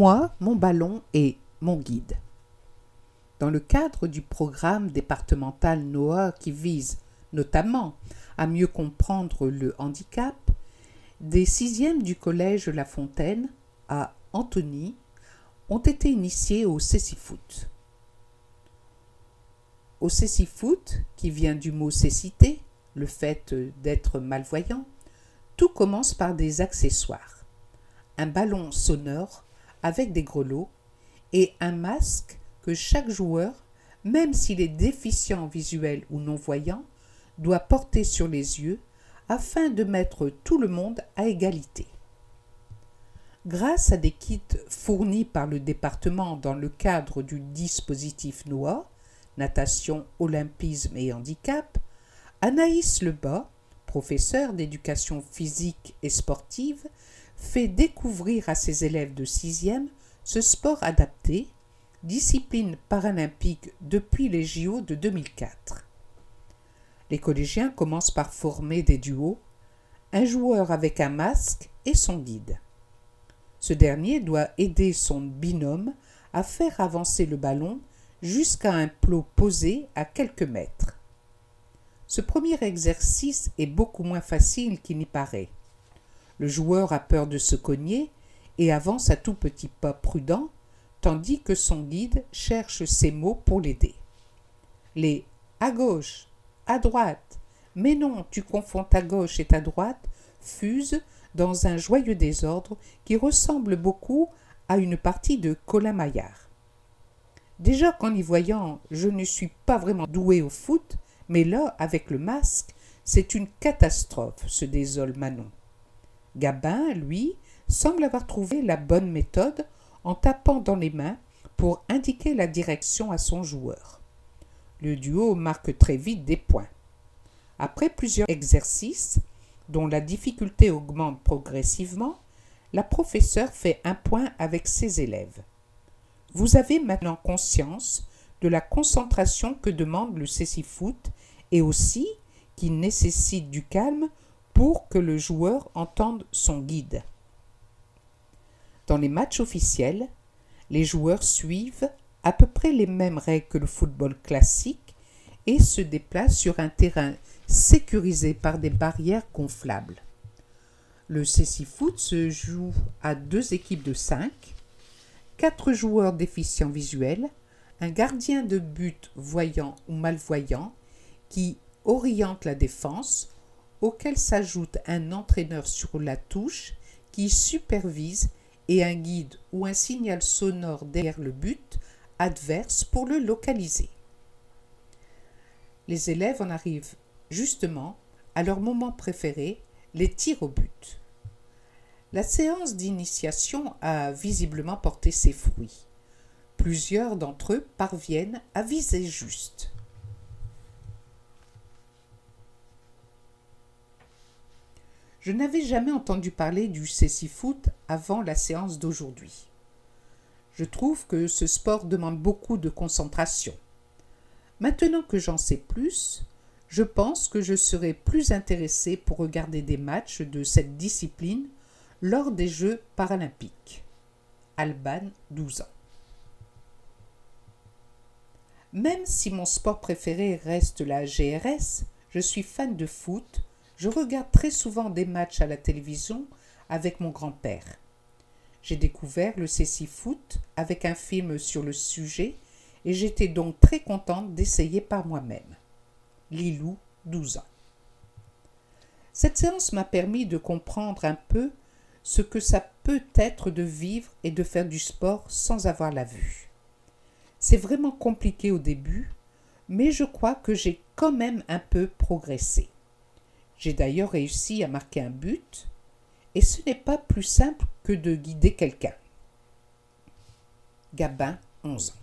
Moi, mon ballon et mon guide. Dans le cadre du programme départemental NOA qui vise notamment à mieux comprendre le handicap, des 6e du collège La Fontaine à Antony ont été initiés au cécifoot. Au cécifoot, qui vient du mot cécité, le fait d'être malvoyant, tout commence par des accessoires. Un ballon sonore avec des grelots et un masque que chaque joueur, même s'il est déficient visuel ou non-voyant, doit porter sur les yeux afin de mettre tout le monde à égalité. Grâce à des kits fournis par le département dans le cadre du dispositif NOA, natation, olympisme et handicap, Anaïs Lebas, professeure d'éducation physique et sportive, fait découvrir à ses élèves de 6e ce sport adapté, discipline paralympique depuis les JO de 2004. Les collégiens commencent par former des duos, un joueur avec un masque et son guide. Ce dernier doit aider son binôme à faire avancer le ballon jusqu'à un plot posé à quelques mètres. Ce premier exercice est beaucoup moins facile qu'il n'y paraît. Le joueur a peur de se cogner et avance à tout petit pas prudent, tandis que son guide cherche ses mots pour l'aider. Les « à gauche »,« à droite »,« mais non, tu confonds ta gauche et ta droite » fusent dans un joyeux désordre qui ressemble beaucoup à une partie de Colin Maillard. Déjà qu'en y voyant, je ne suis pas vraiment doué au foot, mais là, avec le masque, c'est une catastrophe, se désole Manon. Gabin, lui, semble avoir trouvé la bonne méthode en tapant dans les mains pour indiquer la direction à son joueur. Le duo marque très vite des points. Après plusieurs exercices, dont la difficulté augmente progressivement, la professeure fait un point avec ses élèves. Vous avez maintenant conscience de la concentration que demande le cécifoot et aussi qu'il nécessite du calme pour que le joueur entende son guide. Dans les matchs officiels, les joueurs suivent à peu près les mêmes règles que le football classique et se déplacent sur un terrain sécurisé par des barrières gonflables. Le cécifoot se joue à 2 équipes de 5, 4 joueurs déficients visuels, un gardien de but voyant ou malvoyant qui oriente la défense, auquel s'ajoute un entraîneur sur la touche qui supervise et un guide ou un signal sonore derrière le but adverse pour le localiser. Les élèves en arrivent justement à leur moment préféré, les tirs au but. La séance d'initiation a visiblement porté ses fruits. Plusieurs d'entre eux parviennent à viser juste. Je n'avais jamais entendu parler du cécifoot avant la séance d'aujourd'hui. Je trouve que ce sport demande beaucoup de concentration. Maintenant que j'en sais plus, je pense que je serai plus intéressée pour regarder des matchs de cette discipline lors des Jeux paralympiques. Alban, 12 ans. Même si mon sport préféré reste la GRS, je suis fan de foot. Je regarde très souvent des matchs à la télévision avec mon grand-père. J'ai découvert le cécifoot avec un film sur le sujet et j'étais donc très contente d'essayer par moi-même. Lilou, 12 ans. Cette séance m'a permis de comprendre un peu ce que ça peut être de vivre et de faire du sport sans avoir la vue. C'est vraiment compliqué au début, mais je crois que j'ai quand même un peu progressé. J'ai d'ailleurs réussi à marquer un but, et ce n'est pas plus simple que de guider quelqu'un. Gabin, 11 ans.